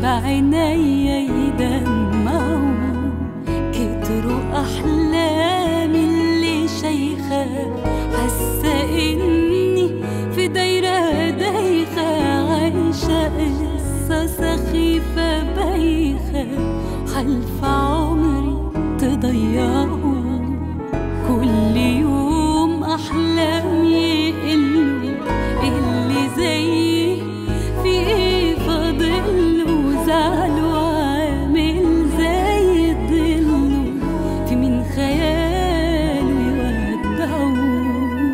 بعينيا يدمعوا، كتروا أحلامي اللي شايخة، حاسة إني في دايرة دايخة، عايشة قصة سخيفة بايخة، حلف عمري تضيعوا. كل يوم أحلام يقلوا، اللي زيي في إيه فاضله، زعلوا عامل زي الضل، في من خياله يودعوا.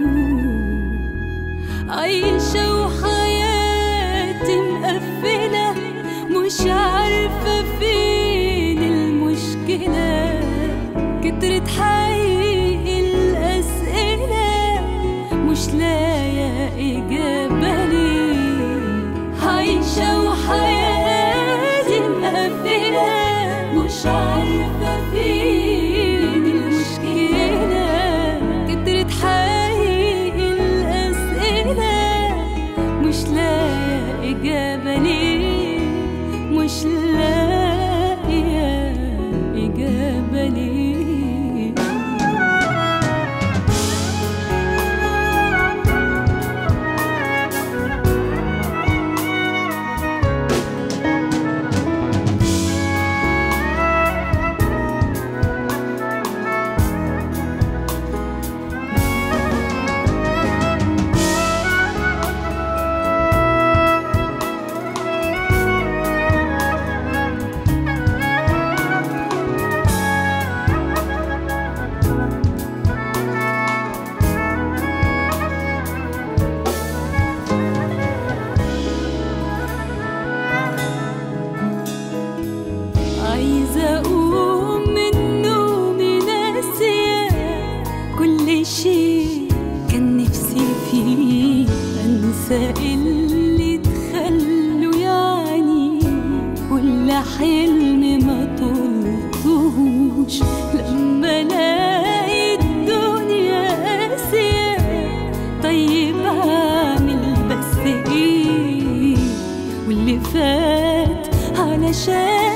عايشة وحياتي مقفلة، مش عارفة فين المشكلة، كترت حقيقي الأسئلة، مش لاقية إجابة ليه. عايشة وحياتي مقفلة، مش عارفة فين المشكلة، كترت حقيقي الأسئلة، مش لاقية إجابة ليه، مش لاقية إجابة ليه. عايزة أقوم من نومي ناسية كل شي كان نفسي فيه، أنسى اللي تخلوا يعني، كل حلم ما طلتهوش، لما ألاقي الدنيا قاسية، طيب أعمل بس إيه، واللي فات علشان